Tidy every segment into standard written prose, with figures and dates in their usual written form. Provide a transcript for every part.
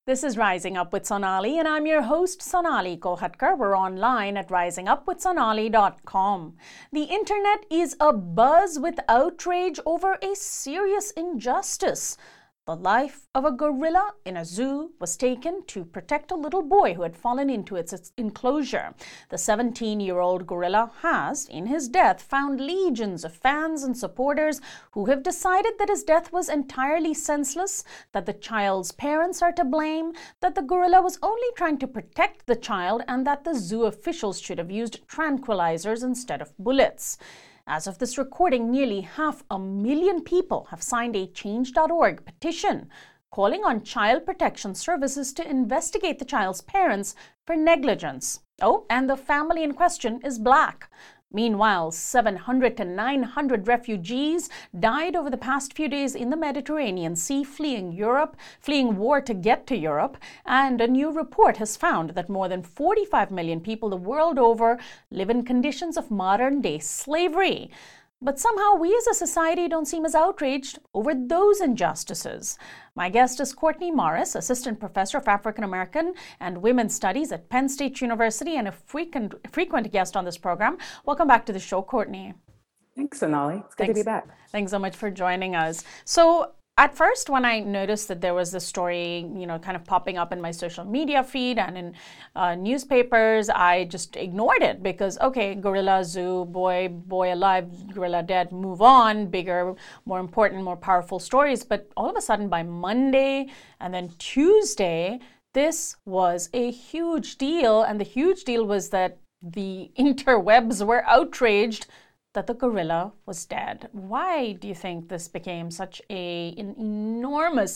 This is Rising Up with Sonali, and I'm your host, Sonali Kohatkar. We're online at risingupwithsonali.com. The internet is abuzz with outrage over a serious injustice. The life of a gorilla in a zoo was taken to protect a little boy who had fallen into its enclosure. The 17-year-old gorilla has, in his death, found legions of fans and supporters who have decided that his death was entirely senseless, that the child's parents are to blame, that the gorilla was only trying to protect the child, and that the zoo officials should have used tranquilizers instead of bullets. As of this recording, nearly 500,000 people have signed a Change.org petition calling on Child Protection Services to investigate the child's parents for negligence. Oh, and the family in question is Black. Meanwhile, 700 to 900 refugees died over the past few days in the Mediterranean Sea, fleeing war to get to Europe. And a new report has found that more than 45 million people the world over live in conditions of modern-day slavery. But somehow we as a society don't seem as outraged over those injustices. My guest is Courtney Morris, Assistant Professor of African American and Women's Studies at Penn State University and a frequent guest on this program. Welcome back to the show, Courtney. Thanks, Sonali. It's good to be back. Thanks so much for joining us. So, at first, when I noticed that there was this story, kind of popping up in my social media feed and in newspapers, I just ignored it because, okay, gorilla zoo, boy alive, gorilla dead, move on, bigger, more important, more powerful stories. But all of a sudden, by Monday and then Tuesday, this was a huge deal. And the huge deal was that the interwebs were outraged that the gorilla was dead. Why do you think this became such an enormous,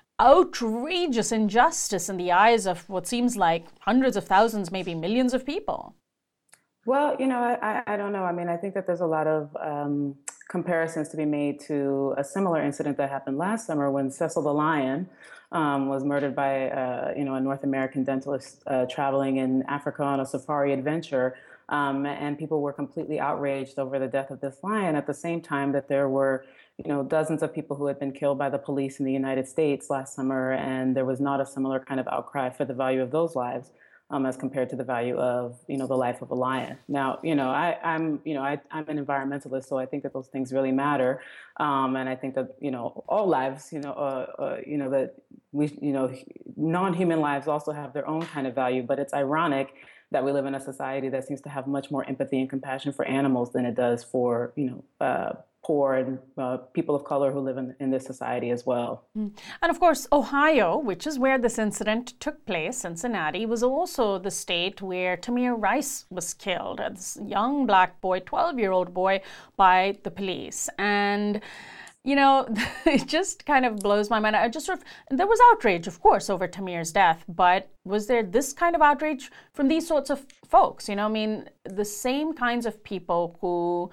outrageous injustice in the eyes of what seems like hundreds of thousands, maybe millions of people? Well, I don't know. I mean, I think that there's a lot of comparisons to be made to a similar incident that happened last summer when Cecil the lion was murdered by a North American dentalist traveling in Africa on a safari adventure. And people were completely outraged over the death of this lion at the same time that there were, dozens of people who had been killed by the police in the United States last summer. And there was not a similar kind of outcry for the value of those lives as compared to the value of, the life of a lion. Now, I'm an environmentalist, so I think that those things really matter. And I think that, all lives, that non-human lives also have their own kind of value. But it's ironic that we live in a society that seems to have much more empathy and compassion for animals than it does for, poor and people of color who live in this society as well. And of course, Ohio, which is where this incident took place, Cincinnati, was also the state where Tamir Rice was killed, this young Black boy, 12-year-old boy, by the police. And it just kind of blows my mind. There was outrage, of course, over Tamir's death, but was there this kind of outrage from these sorts of folks? The same kinds of people who,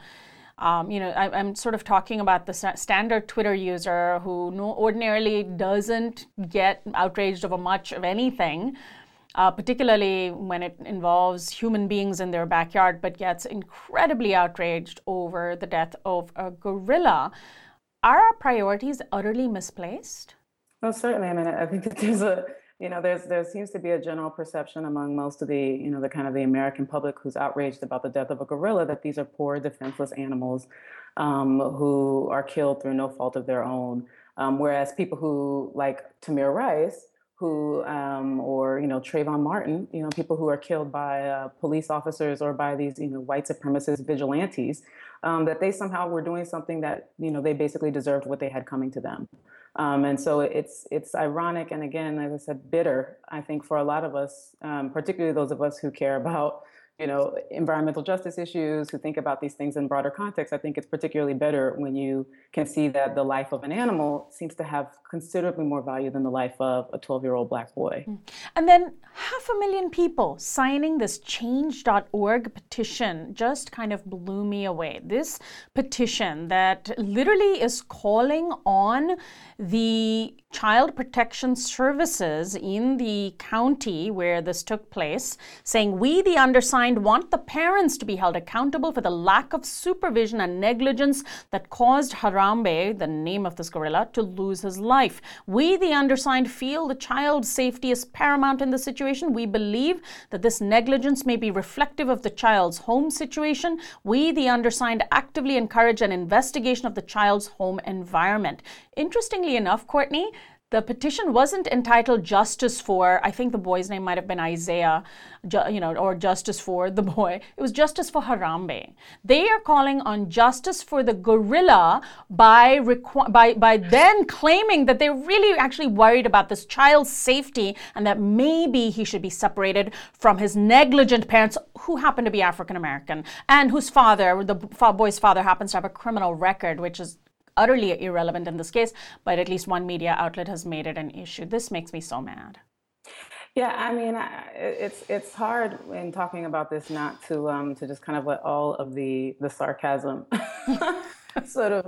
I'm sort of talking about the standard Twitter user who ordinarily doesn't get outraged over much of anything, particularly when it involves human beings in their backyard, but gets incredibly outraged over the death of a gorilla. Are our priorities utterly misplaced? Well, certainly. I mean, I think that there seems to be a general perception among most of the, the kind of the American public who's outraged about the death of a gorilla that these are poor, defenseless animals who are killed through no fault of their own. Whereas people who, like Tamir Rice, or Trayvon Martin, people who are killed by police officers or by these, white supremacist vigilantes, that they somehow were doing something that, they basically deserved what they had coming to them. And so it's ironic. And again, as I said, bitter, I think, for a lot of us, particularly those of us who care about, environmental justice issues, who think about these things in broader context. I think it's particularly bitter when you can see that the life of an animal seems to have considerably more value than the life of a 12-year-old Black boy. And then 500,000 people signing this Change.org petition just kind of blew me away. This petition that literally is calling on the Child Protection Services in the county where this took place, saying, "We, the undersigned, want the parents to be held accountable for the lack of supervision and negligence that caused Harambe, the name of this gorilla, to lose his life. We, the undersigned, feel the child's safety is paramount in this situation. We believe that this negligence may be reflective of the child's home situation. We, the undersigned, actively encourage an investigation of the child's home environment." Interestingly enough, Courtney, the petition wasn't entitled Justice for, I think the boy's name might have been Isaiah, or Justice for the boy. It was Justice for Harambe. They are calling on justice for the gorilla by then claiming that they're really actually worried about this child's safety and that maybe he should be separated from his negligent parents, who happen to be African American, and whose father, the boy's father, happens to have a criminal record, which is utterly irrelevant in this case, but at least one media outlet has made it an issue. This makes me so mad. Yeah, I mean, it's hard in talking about this not to just kind of let all of the sarcasm sort of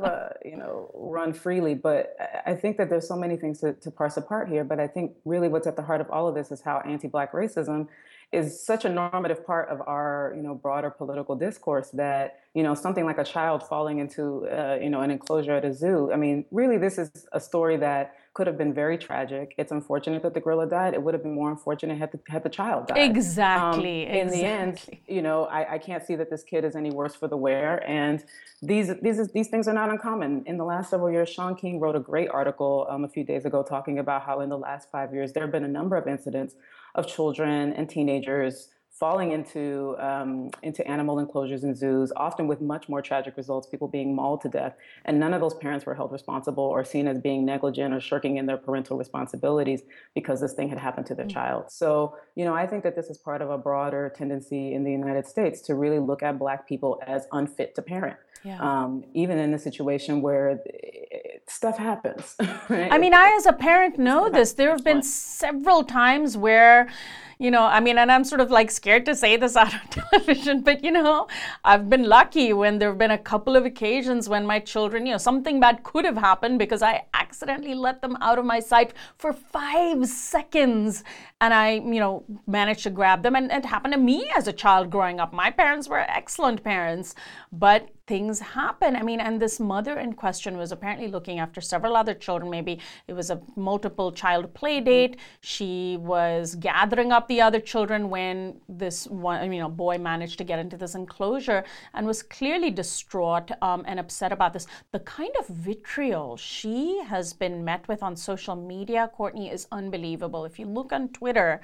run freely. But I think that there's so many things to parse apart here. But I think really what's at the heart of all of this is how anti-Black racism is such a normative part of our broader political discourse that something like a child falling into an enclosure at a zoo. I mean, really, this is a story that could have been very tragic. It's unfortunate that the gorilla died. It would have been more unfortunate had the child died. Exactly. In the end, I can't see that this kid is any worse for the wear. And these things are not uncommon. In the last several years, Shaun King wrote a great article a few days ago talking about how in the last 5 years there have been a number of incidents of children and teenagers falling into animal enclosures and zoos, often with much more tragic results, people being mauled to death. And none of those parents were held responsible or seen as being negligent or shirking in their parental responsibilities because this thing had happened to their child. So, I think that this is part of a broader tendency in the United States to really look at Black people as unfit to parent. Yeah. Even in a situation where stuff happens. Right? I mean, I as a parent know this. There have been several times where, and I'm sort of like scared to say this out on television, but I've been lucky when there have been a couple of occasions when my children, something bad could have happened because I accidentally let them out of my sight for 5 seconds. And I, managed to grab them. And it happened to me as a child growing up. My parents were excellent parents, but things happen. And this mother in question was apparently looking after several other children. Maybe it was a multiple child play date. She was gathering up the other children when this one, boy managed to get into this enclosure and was clearly distraught and upset about this. The kind of vitriol she has been met with on social media, Courtney, is unbelievable. If you look on Twitter,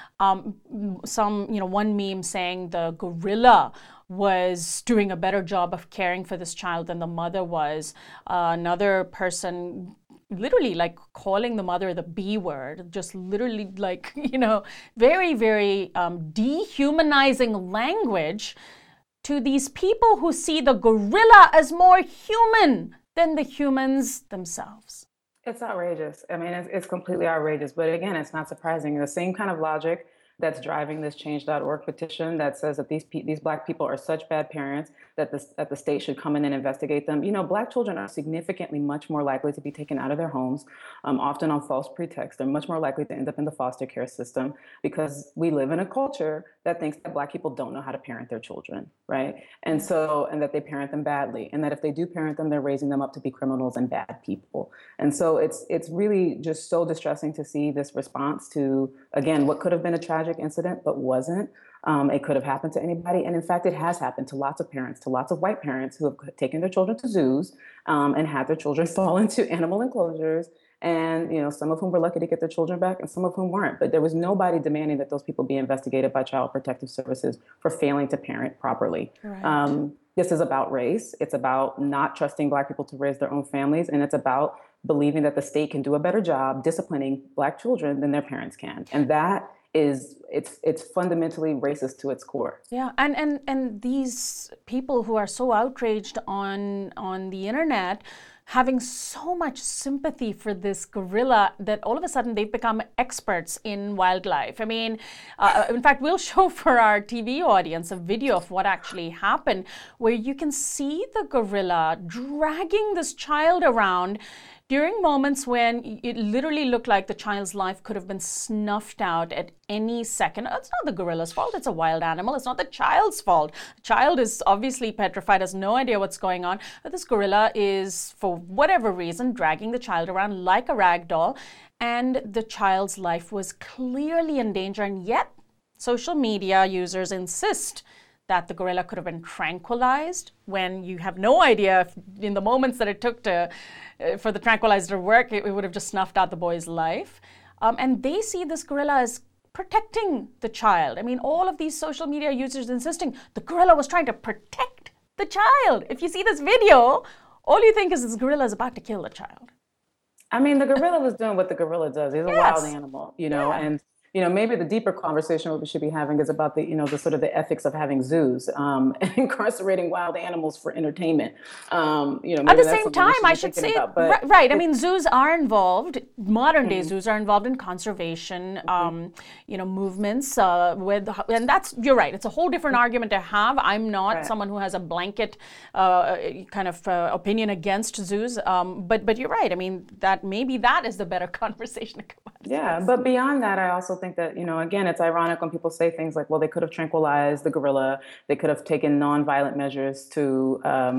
one meme saying the gorilla was doing a better job of caring for this child than the mother was. Another person literally calling the mother the B word, just literally very, very dehumanizing language to these people who see the gorilla as more human than the humans themselves. It's outrageous. It's completely outrageous. But again, it's not surprising. The same kind of logic that's driving this Change.org petition that says that these Black people are such bad parents that the state should come in and investigate them. Black children are significantly much more likely to be taken out of their homes, often on false pretext. They're much more likely to end up in the foster care system because we live in a culture that thinks that Black people don't know how to parent their children, right? And that they parent them badly, and that if they do parent them, they're raising them up to be criminals and bad people. And so it's really just so distressing to see this response to, again, what could have been a tragic incident but wasn't. It could have happened to anybody. And in fact, it has happened to lots of parents, to lots of white parents who have taken their children to zoos and had their children fall into animal enclosures. And, some of whom were lucky to get their children back and some of whom weren't. But there was nobody demanding that those people be investigated by Child Protective Services for failing to parent properly. Right. This is about race. It's about not trusting Black people to raise their own families. And it's about believing that the state can do a better job disciplining Black children than their parents can. And that it's fundamentally racist to its core. Yeah, and these people who are so outraged on the internet, having so much sympathy for this gorilla that all of a sudden they've become experts in wildlife. In fact, we'll show for our TV audience a video of what actually happened, where you can see the gorilla dragging this child around, During moments when it literally looked like the child's life could have been snuffed out at any second. It's not the gorilla's fault. It's a wild animal. It's not the child's fault. The child is obviously petrified, has no idea what's going on. But this gorilla is, for whatever reason, dragging the child around like a rag doll. And the child's life was clearly in danger. And yet, social media users insist that the gorilla could have been tranquilized, when you have no idea if in the moments that it took for the tranquilizer to work, it would have just snuffed out the boy's life. And they see this gorilla as protecting the child. I mean, all of these social media users insisting the gorilla was trying to protect the child. If you see this video, all you think is this gorilla is about to kill the child. I mean, the gorilla was doing what the gorilla does. He's a wild animal, and maybe the deeper conversation we should be having is about the sort of the ethics of having zoos, and incarcerating wild animals for entertainment. At the same time, I should say, right. I mean, zoos are involved. Modern day zoos are involved in conservation, movements. And you're right. It's a whole different argument to have. I'm not someone who has a blanket kind of opinion against zoos. But you're right. I mean, maybe that is the better conversation to come out. Yeah, but beyond that, I also think that, again, it's ironic when people say things like, well, they could have tranquilized the gorilla, they could have taken nonviolent measures to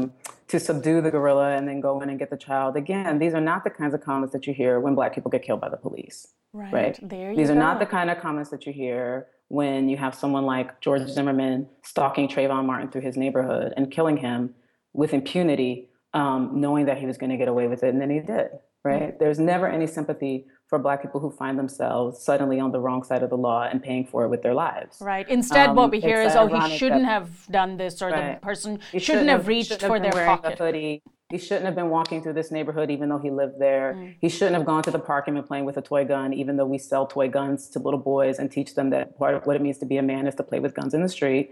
subdue the gorilla and then go in and get the child. Again, these are not the kinds of comments that you hear when Black people get killed by the police. Right? These are not the kind of comments that you hear when you have someone like George Zimmerman stalking Trayvon Martin through his neighborhood and killing him with impunity, knowing that he was going to get away with it, and then he did. Right? There's never any sympathy for Black people who find themselves suddenly on the wrong side of the law and paying for it with their lives. Right. Instead, what we hear is, he shouldn't have done this, or the person shouldn't have reached for their pocket. He shouldn't have been walking through this neighborhood even though he lived there. He shouldn't have gone to the park and been playing with a toy gun, even though we sell toy guns to little boys and teach them that part of what it means to be a man is to play with guns in the street.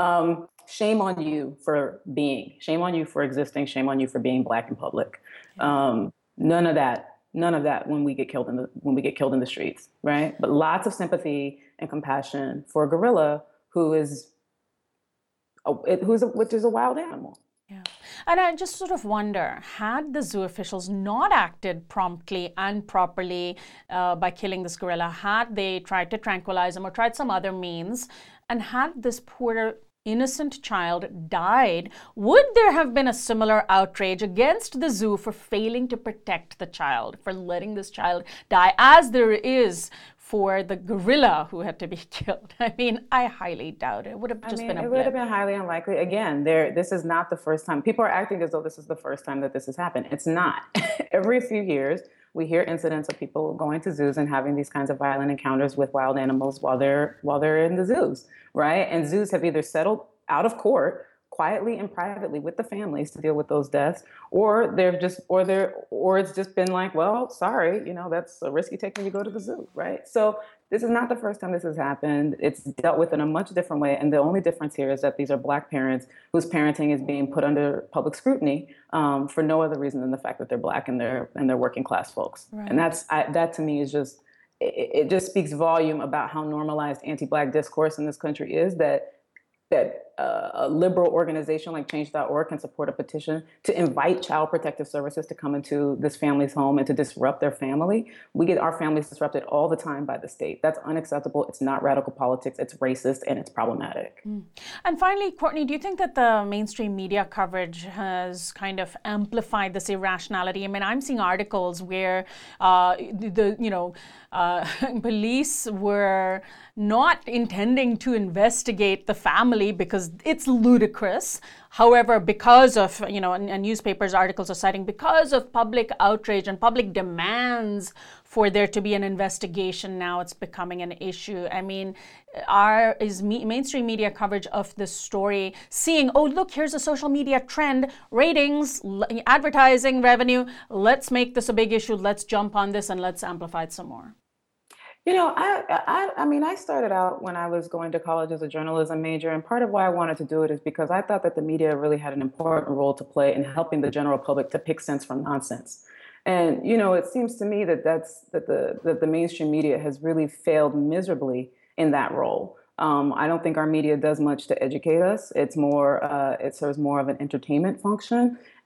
Shame on you for being. Shame on you for existing. Shame on you for being Black in public. None of that when we get killed in the streets, right? But lots of sympathy and compassion for a gorilla which is a wild animal. Yeah. And I just sort of wonder, had the zoo officials not acted promptly and properly by killing this gorilla, had they tried to tranquilize him or tried some other means, and had this poor innocent child died, would there have been a similar outrage against the zoo for failing to protect the child, for letting this child die, as there is for the gorilla who had to be killed? I mean, I highly doubt it. It would have just been a blip. It would have been highly unlikely. Again, this is not the first time. People are acting as though this is the first time that this has happened. It's not. Every few years, we hear incidents of people going to zoos and having these kinds of violent encounters with wild animals while they're in the zoos, right? And zoos have either settled out of court quietly and privately with the families to deal with those deaths, or it's just been like, well, sorry, that's a risk you take when you go to the zoo, right? So this is not the first time this has happened. It's dealt with in a much different way, and the only difference here is that these are Black parents whose parenting is being put under public scrutiny for no other reason than the fact that they're Black and they're working class folks. Right. And that to me is just, it just speaks volume about how normalized anti-Black discourse in this country is, that a liberal organization like Change.org can support a petition to invite Child Protective Services to come into this family's home and to disrupt their family. We get our families disrupted all the time by the state. That's unacceptable. It's not radical politics. It's racist, and it's problematic. And finally, Courtney, do you think that the mainstream media coverage has kind of amplified this irrationality? I mean, I'm seeing articles where police were not intending to investigate the family because it's ludicrous. However, because of, and newspapers articles are citing, because of public outrage and public demands for there to be an investigation, now it's becoming an issue. I mean, is mainstream media coverage of this story seeing, oh, look, here's a social media trend, ratings, advertising revenue, let's make this a big issue, let's jump on this and let's amplify it some more? I started out when I was going to college as a journalism major, and part of why I wanted to do it is because I thought that the media really had an important role to play in helping the general public to pick sense from nonsense. And, it seems to me that the mainstream media has really failed miserably in that role. I don't think our media does much to educate us. It serves more of an entertainment function.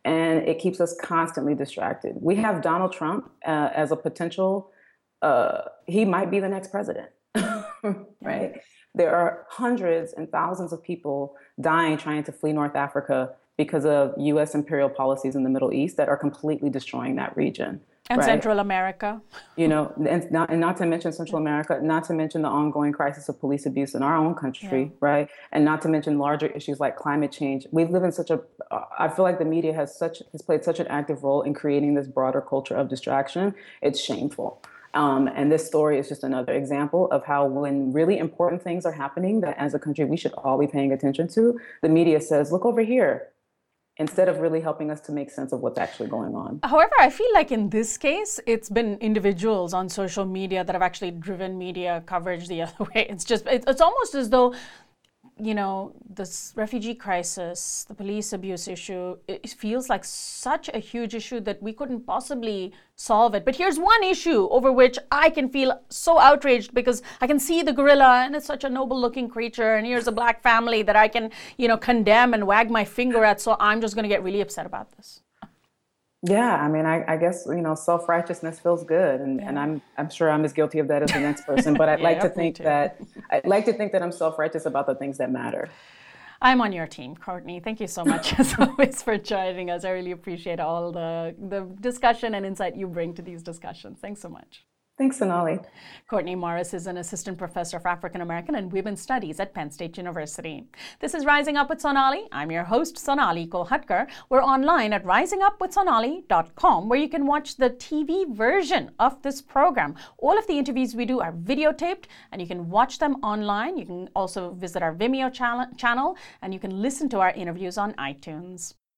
and it keeps us constantly distracted. We have Donald Trump as a potential, he might be the next president, right? There are hundreds and thousands of people dying trying to flee North Africa because of US imperial policies in the Middle East that are completely destroying that region. And right? Central America. And not to mention Central America, not to mention the ongoing crisis of police abuse in our own country, right? And not to mention larger issues like climate change. We live in I feel like the media has played such an active role in creating this broader culture of distraction. It's shameful. And this story is just another example of how when really important things are happening that as a country we should all be paying attention to, the media says, look over here, instead of really helping us to make sense of what's actually going on. However, I feel like in this case, it's been individuals on social media that have actually driven media coverage the other way. It's almost as though, this refugee crisis, the police abuse issue, it feels like such a huge issue that we couldn't possibly solve it. But here's one issue over which I can feel so outraged because I can see the gorilla and it's such a noble looking creature, and here's a black family that I can, condemn and wag my finger at, so I'm just going to get really upset about this. Yeah, I mean, I guess, self-righteousness feels good, and I'm sure I'm as guilty of that as the next person, but I'd like to think that I'm self-righteous about the things that matter. I'm on your team, Courtney. Thank you so much, as always, for joining us. I really appreciate all the discussion and insight you bring to these discussions. Thanks so much. Thanks, Sonali. Courtney Morris is an assistant professor of African American and Women's Studies at Penn State University. This is Rising Up with Sonali. I'm your host, Sonali Kolhatkar. We're online at risingupwithsonali.com, where you can watch the TV version of this program. All of the interviews we do are videotaped, and you can watch them online. You can also visit our Vimeo channel, and you can listen to our interviews on iTunes.